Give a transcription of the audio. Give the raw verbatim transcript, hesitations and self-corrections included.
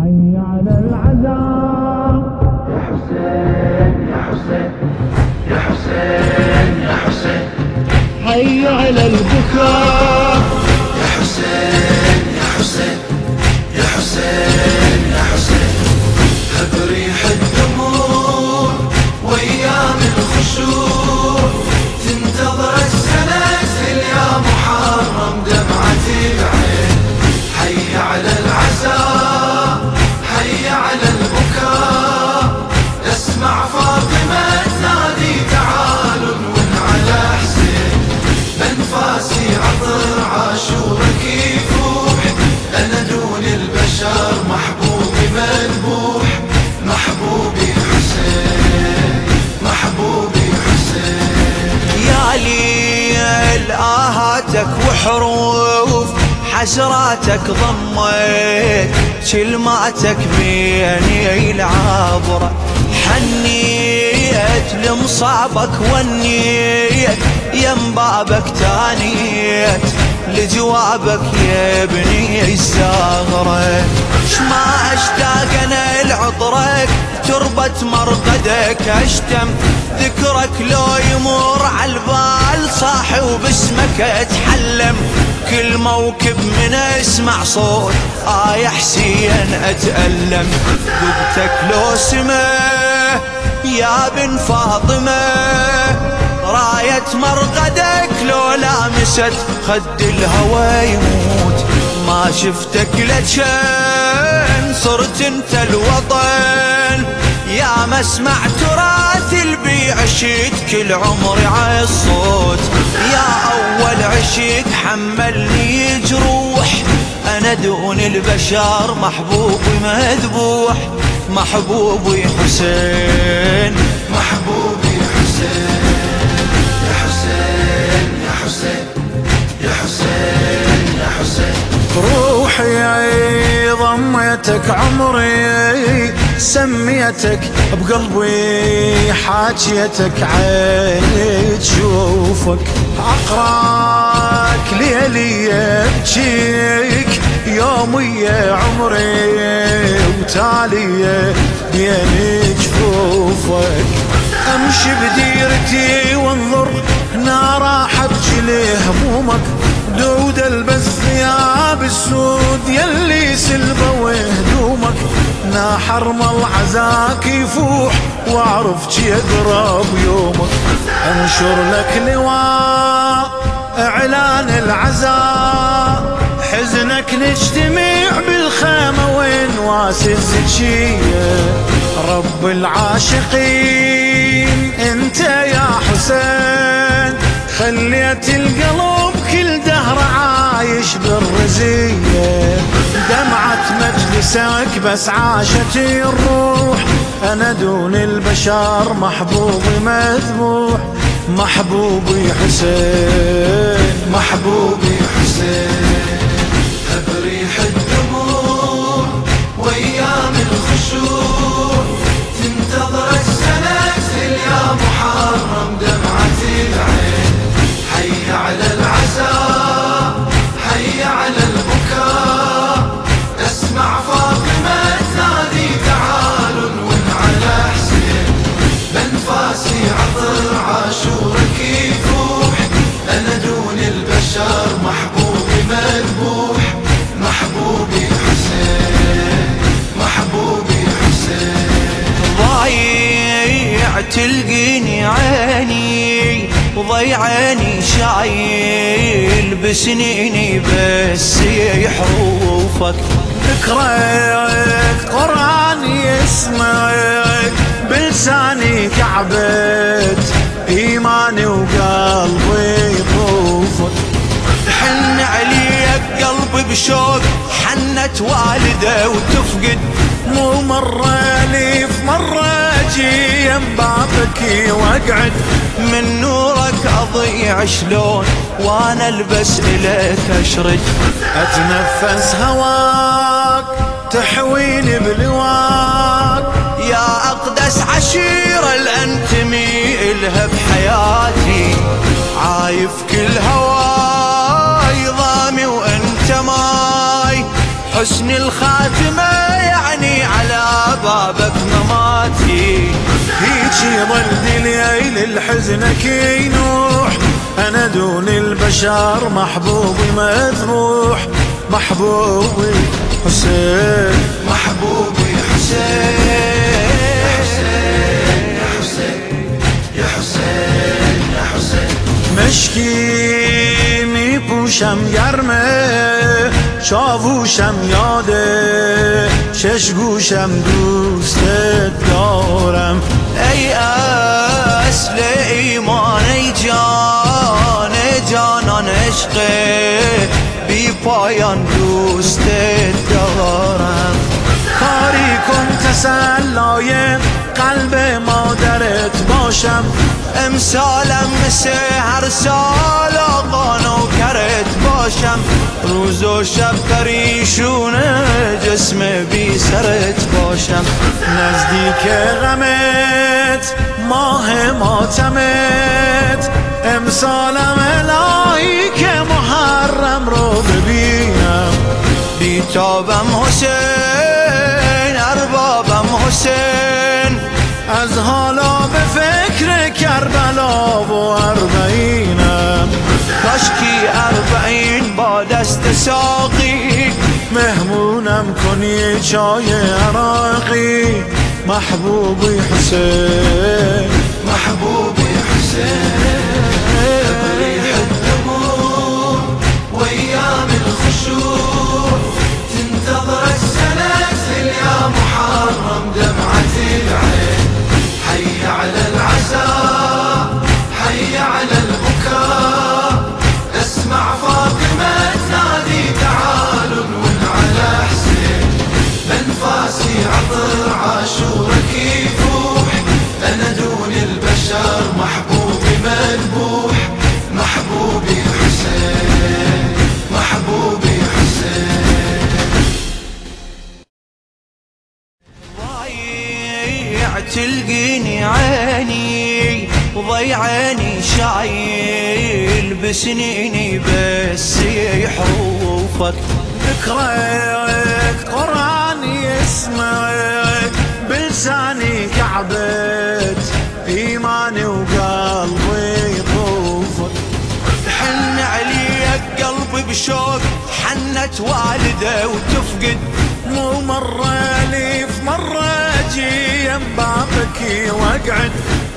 حي على العزاء يا حسين يا حسين يا حسين يا حسين، حي على البكاء يا حسين يا حسين يا حسين يا حسين، هب ريح الدموع وايام الخشوع، تنتظر السلاسل يا محرم دمعة العين. حي على العزاء حي على البكاء، اسمع فاطمة تنادي تعالوا ون على حسين، بانفاسي عطر عاشورك يفوح، انا دون البشر محبوبي مذبوح، محبوبي حسين محبوبي حسين. يا ليل آهاتك وحروف حسراتك ضميت، كلماتك بيني العبرة، حنيت لمصابك ونيت يم بابك تانيت، لجوابك يا ابني الزهرة، شما اشتاق انا لعطرك تربة مرقدك، اشتم ذكرك لو يمر عالبال صاحي وباسمك اتحلم، كل موكب من اسمع صوت آه يا حسين اتألم، ذبتك لو سمه يا بن فاطمة، راية مرقدك لو لامست خد الهوى يموت، ما شفتك لجن صرت انت الوطن، يا مسمع تراث البي عشت كل عمري عالصوت، يا اول عشق حملني جروح، انا دون البشر محبوبي مذبوح، محبوبي حسين محبوبي حسين يا حسين يا حسين يا حسين يا حسين، روحي ضميتك عمري سميتك بقلبي، حاجيتك عيني تشوفك، عقراك ليلي ابجيك يومي يا عمري، وتالي بين جفوفك، امشي بديرتي وانظر هنا راح ابجي لهمومك، دود البس ثياب السود يلي سلبوا هدومك، نا حرم العزاك يفوح واعرف جي اقرب يومك، انشر لك لواء اعلان العزاء، حزنك نجتمع بالخيمة وين واسز جيه، رب العاشقين انت يا حسين، خليت القلب كل دهر عايش بالرزية، دمعة مجلسك بس عاشت الروح، انا دون البشر محبوبي مذبوح، محبوبي حسين محبوبي حسين، هب ريح الدموع وايام الخشوع، تنتظر السلاسل يا محرم دمعة العين. حي على العزاء حي على البكاء، اسمع فاطمة تنادي تعالوا ون على حسين، بانفاسي عطر عاشورك يفوح، انا دون البشر محبوبي مذبوح، محبوبي حسين محبوبي حسين. ضايع تلقيني عيني وضيعاني شايل بسنيني بس حروفك، ذكرك قرآن يسمعك بلساني كعبت إيماني وقلبي يطوفك، حن عليك قلبي بشوق حنت والده وتفقد، مو مرة لي في مرة اجي يم بابك واقعد، من نورك اضيع شلون وانا البس اليك اشرد، اتنفس هواك تحويني بلواك، يا اقدس عشيرة الانتمي الها بحياتي، عايف كل هواي ضامي وانت ماي، حسن الخاتمة يعني بابك مماتي. هيجي ظل ليل الحزنك ينوح، أنا دون البشر محبوبي مذبوح. محبوبي حسين، محبوبي حسين، يا حسين يا حسين يا حسين. مشکی می پوشم گرمه، چاووشم یاده، شش گوشم دوستت دارم. ای اصل ایمان، ای جان جانان عشق بی پایان دوستت دارم. کاری کن تسلای قلب مادرت باشم، امسالم مثل هر سال آقا نوکرت باشم. روز و شب پریشون جسم بی سرت باشم. نزدیک غمت ماه ماتمت، امسالم الهی که محرم رو ببینم. بیتابم حسین، اربابم حسین، از حالا به فکر کربلا و اربعینم. کاشکی اربعین با دست ساقی مهمونم کنی چای عراقی. محبوبی حسین، محبوبي حسين. ريح الدموع وايام الخشوع، تنتظر السنة يا محرم دمعة العين. حي على العزاء، حي على البكاء، اسمع فاطمة تنادي تعالوا نون على حسين. بنفاسي عطر عاشورك يفوح، أنا دون البشر محبوبي مذبوح. محبوبي حسين، محبوبي حسين. ضايع تلقيني عيني، وضيعاني شايل بسنيني بس حروفك. ذكرك قرآن يسمعك بلساني كعبة إيماني وقلبي يطوفك. حن عليك قلبي بشوق، حنت والده وتفقد. مو مرة لي في مرة أجي يم بابك وأقعد،